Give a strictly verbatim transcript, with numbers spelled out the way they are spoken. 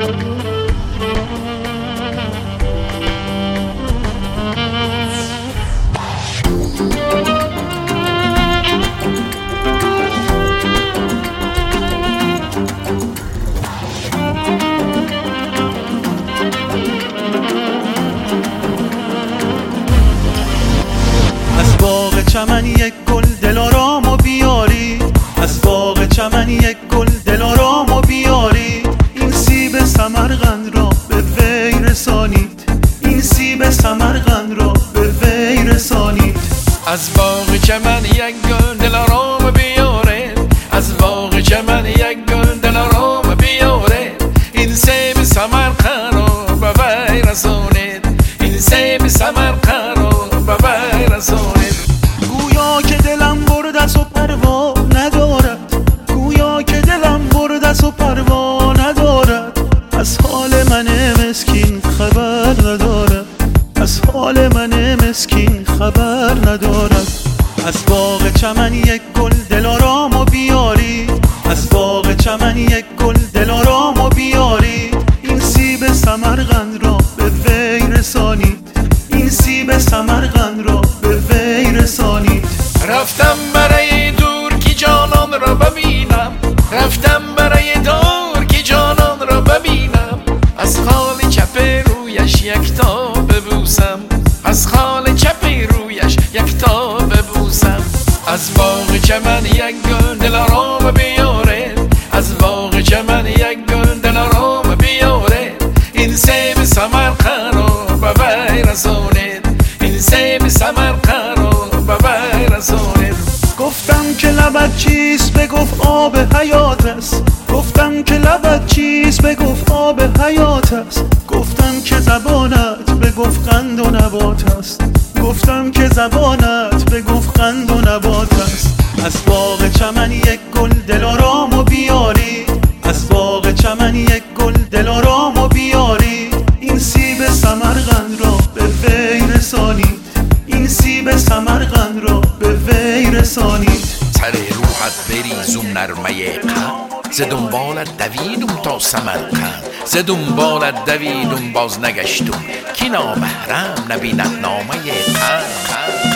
چمن یک گل دلارامو بیاری، از باغ چمن یک گل دلارامو بیاری. این سیب سمرقند را به وی رسانید، این سیب سمرقند را به وی رسانید. از باغ چمن یک گل دلارامو بیاره، از باغ چمن یک گل دلارامو بیاره. این سیب سمرقند را به وی رسانید، این سیب سمرقند را به وی رسانید. گویا که دلم بردست و پروا ندارد، گویا که دلم بردست و پروا ندارد. از حال من مسکین خبر ندارد، از حال من مسکین خبر ندارد. از باغ چمن یک گل دلارامو بیاری، از باغ چمن یک گل دلارامو بیاری. این سیب سمرقند را به وی رسانید، این سیب سمرقند را به وی رسانید. رفتم برای دور که جانان را ببینم، رفتم برای دور که جانان را ببینم. از خال چپ رویش یک تا ببوسم، از خال چپ رویش یک تا ببوسم. از باغ چمن یک گل دلارام بیاره، از باغ چمن یک گل دلارام بیاره. این سیب سمرقند را به وی رسانید، این سیب سمرقند را به وی رسانید. گفتم که لبت چیست بگفت آب حیات است، گفتم که لبت چیست بگفت آب حیات است. گفتم که زبانت بگفت قند و نبات است، گفتم که زبانت بگفت قند و نبات است. از باغ چمن یک گل دلارامو بیاری، از باغ چمن یک گل دلارامو بیاری. این سیب سمرقند را به وی رسانید، این سیب سمرقند را به وی رسانید. سر روحت بریزم نرمه قند، ز دنبالت دویدم تا سمرقند، ز دنبالت دویدم باز نگشتم که نامحرم نبیند نامه قند.